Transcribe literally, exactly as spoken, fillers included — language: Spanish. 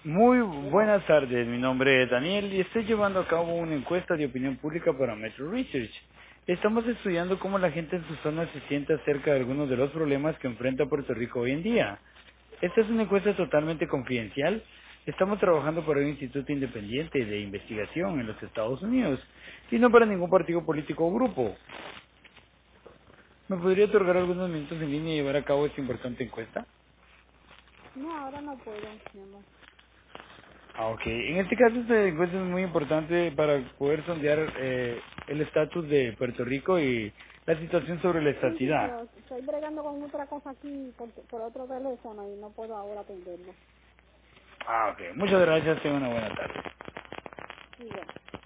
Muy Hello. buenas tardes, mi nombre es Daniel y estoy llevando a cabo una encuesta de opinión pública para Metro Research. Estamos estudiando cómo la gente en su zona se siente acerca de algunos de los problemas que enfrenta Puerto Rico hoy en día. Esta es una encuesta totalmente confidencial. Estamos trabajando para un instituto independiente de investigación en los Estados Unidos y no para ningún partido político o grupo. ¿Me podría otorgar algunos minutos en línea y llevar a cabo esta importante encuesta? No, ahora no puedo, mi amor. Ah, ok. En este caso, esta encuesta es muy importante para poder sondear eh, el estatus de Puerto Rico y la situación sobre la Sí, sí, estatidad. pero estoy bregando con otra cosa aquí por, por otro teléfono y no puedo ahora atenderlo. Ah, ok. Muchas gracias. Tenga una buena tarde. Igual.